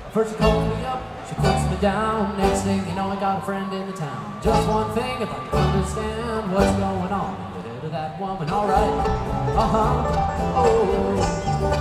First she calls me up, she puts me down. Next thing you know, I got a friend in the town. Just one thing, if I can understand what's going on in the head of that woman. Alright, oh.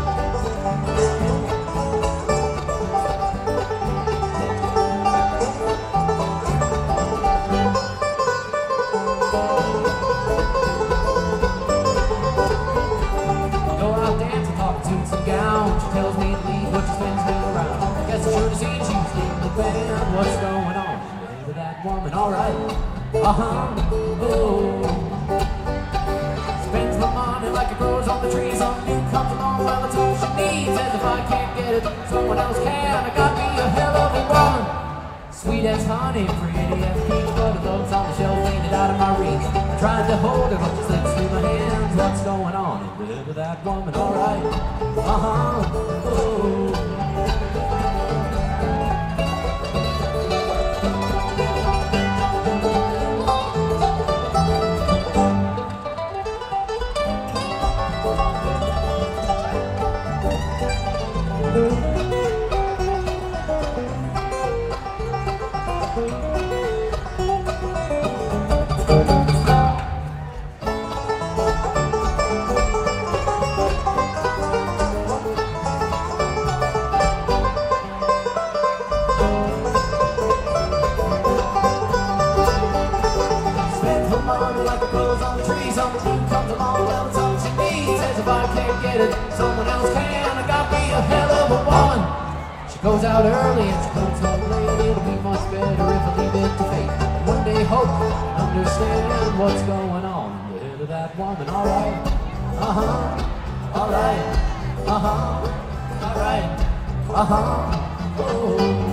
Suits and gowns, she tells me to leave, but she spins me around. I guess I should have seen she was in the band. What's going on in the head of that woman? Alright, oh. Spends my money like it grows on the tree. Something new comes along, well it's all she needs. As if I can't get it, someone else can. I got me a hell of a woman, sweet as honey, pretty as peach, but the books on the shelf ain't it out of my reach. I tried to hold her, but she slips through my hands. What's going on in the head of that woman? Alright, oh. Like the clothes on the trees, something new comes along, well it's all she needs. As if I can't get it, someone else can. I got me a hell of a woman. She goes out early and she comes home late. It'll be much better if I leave it to fate. One day hope and understand what's going on in the head of that woman. Alright, alright, alright, oh.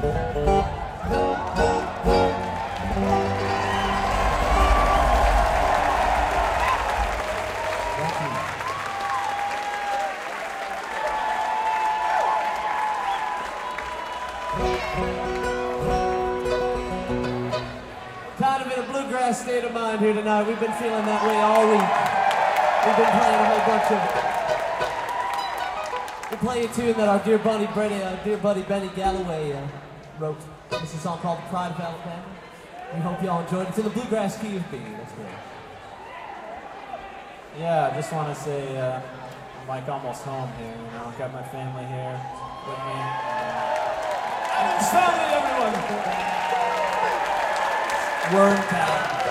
Kind of in a bluegrass state of mind here tonight. We've been feeling that way all week. We've been playing a whole bunch of... We're playing a tune that our dear buddy Benny Galloway wrote. This is a song called Pride of Alabama. We hope y'all enjoyed it. It's in the bluegrass key of B. That's great. Yeah, I just want to say I'm like almost home here. You know, I've got my family here with me. Family, everyone! Wormtown.